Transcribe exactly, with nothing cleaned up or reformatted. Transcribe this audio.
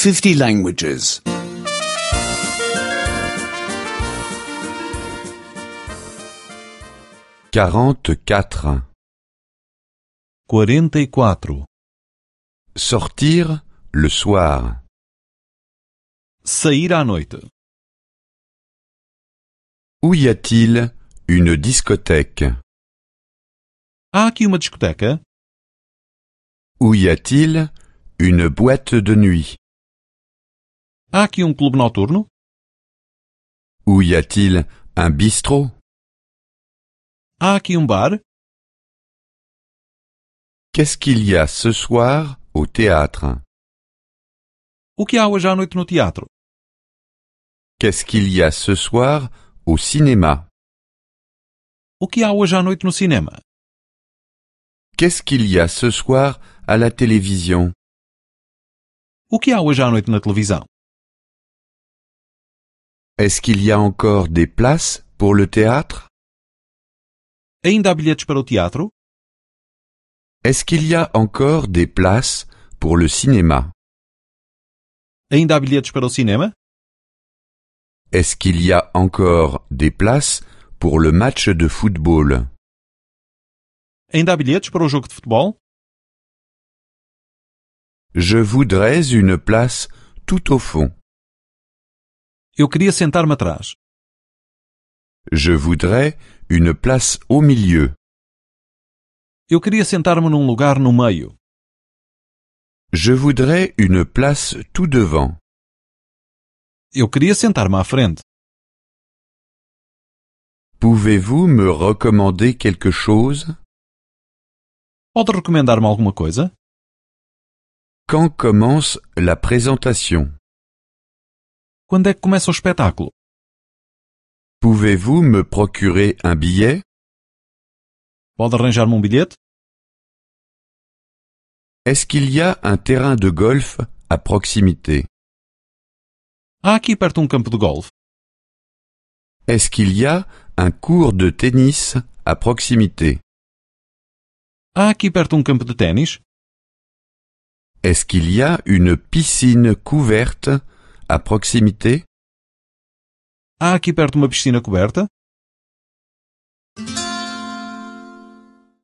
fifty languages. quarante-quatre. quarenta e quatro. Sortir le soir. Sair à noite. Où y a-t-il une discothèque? Há aqui uma discoteca? Où y a-t-il une boîte de nuit? Há aqui um clube noturno? Où y a-t-il un bistrot? Há aqui um bar? Qu'est-ce qu'il y a ce soir au théâtre? O que há hoje à noite no teatro? Qu'est-ce qu'il y a ce soir au cinéma? O que há hoje à noite no cinema? Qu'est-ce qu'il y a ce soir à la télévision? O que há hoje à noite na televisão? Est-ce qu'il y a encore des places pour le théâtre? Ainda há bilhetes para o teatro? Est-ce qu'il y a encore des places pour le cinéma? Ainda há bilhetes para o cinema? Est-ce qu'il y a encore des places pour le match de football? Ainda há bilhetes para o jogo de futebol? Je voudrais une place tout au fond. Eu queria sentar-me atrás. Je voudrais une place au milieu. Eu queria sentar-me num lugar no meio. Je voudrais une place tout devant. Eu queria sentar-me à frente. Pouvez-vous me recommander quelque chose? Pode recomendar-me alguma coisa? Quand commence la présentation? Quando é que começa o espetáculo? Pouvez-vous me procurer un billet? Pode arranjar-me um bilhete? Est-ce qu'il y a un terrain de golf à proximité? Há aqui perto um campo de golfe. Est-ce qu'il y a un court de tennis à proximité? Há aqui perto um campo de ténis. Est-ce qu'il y a une piscine couverte à proximité? Há aqui perto uma piscina coberta.